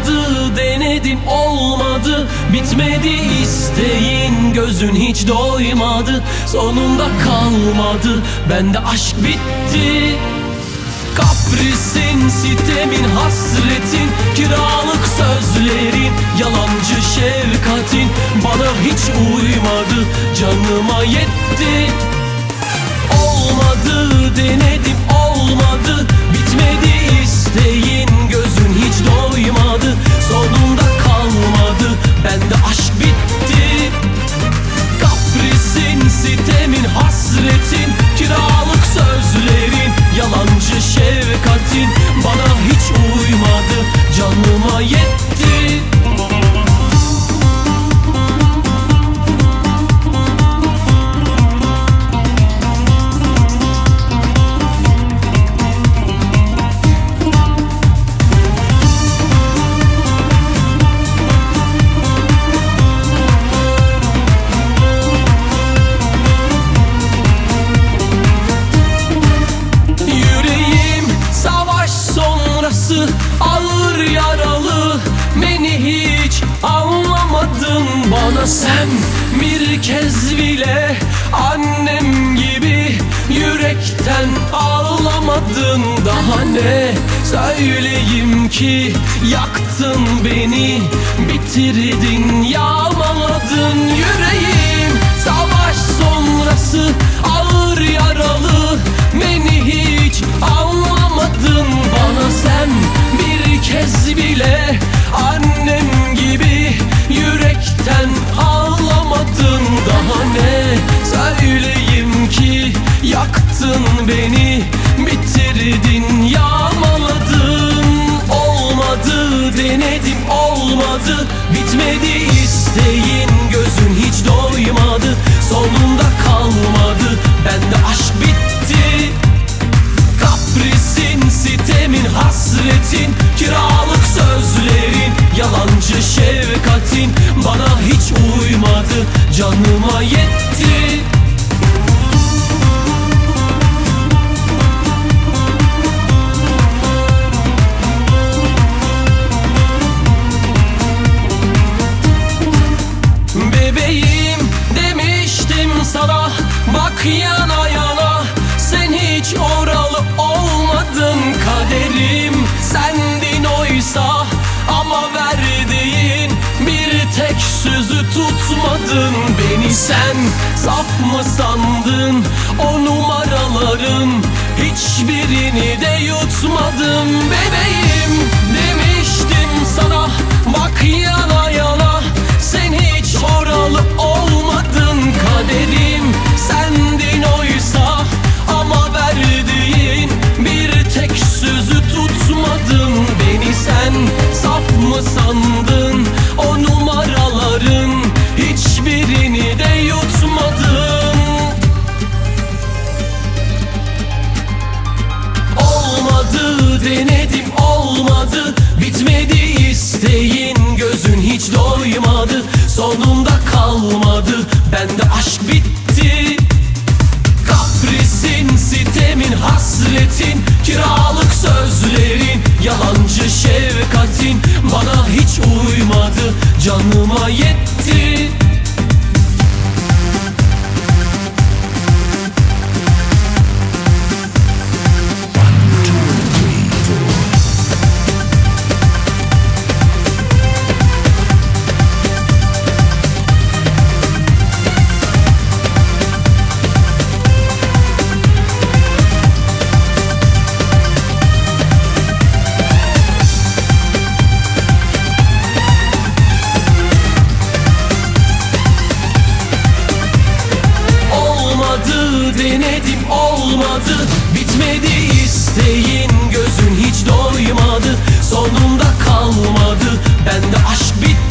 Olmadı denedim olmadı, bitmedi isteğin, gözün hiç doymadı, sonunda kalmadı bende aşk bitti. Kaprisin, sitemin, hasretin, kiralık sözlerin, yalancı şefkatin bana hiç uymadı, canıma yetti. Olmadı denedim olmadı, bitmedi isteğin, gözün hiç doymadı, sonunda kalmadı bende aşk bitti. Kaprisin, sitemin, hasretin, kiralık sözlerin, yalancı şefkatin bana hiç uymadı, canıma yetti. Ağır yaralı, beni hiç anlamadın. Bana sen bir kez bile annem gibi yürekten ağlamadın. Daha ne söyleyeyim ki, yaktın beni, bitirdin, yağmaladın. Yüreğim savaş sonrası ağır yaralı, beni hiç anlamadın. Bana sen bir kez bile annem gibi yürekten ağlamadın. Daha ne söyleyeyim ki, yaktın beni, bitirdin, yağmaladın. Olmadı denedim olmadı, bitmedi isteğin, gözün hiç doymadı, sonunda kalmadı bende aşk bitti. Kaprisin, sitemin, hasretin, kiralık sözlerin, yalancı şefkatin bana hiç uymadı, canıma yetti. Bebeğim demiştim sana, bak yana yana, sen hiç oralı olmadın. Kaderim sendin oysa, ama verdiğin bir tek sözü tutmadın. Beni sen saf mı sandın, o numaraların hiçbirini de yutmadım. Bebeğim demiştim sana, bak yana yana, sen hiç oralı olmadın. Kaderim sendin oysa, ama verdiğin bir tek sözü tutmadın. Beni sen saf mı sandın, o numaraların hiçbirini de yutmadın. Olmadı denedim olmadı, bitmedi isteğin, gözün hiç doymadı, sonunda kalmadı bende aşk bitti. Kaprisin, sitemin, hasretin, kiralık sözlerin, yalancı şefkatin bana hiç uymadı, canıma yetti. Denedim olmadı, bitmedi isteğin, gözün hiç doymadı, sonunda kalmadı bende aşk bitti.